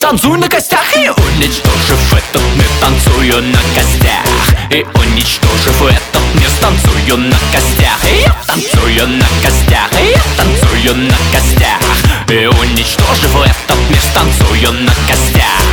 танцую на костях. И уничтожив этот мир, танцую на костях. И уничтожив этот мир, танцую на костях. И я танцую на костях. И я танцую на костях. И уничтожив этот мир, танцую на костях.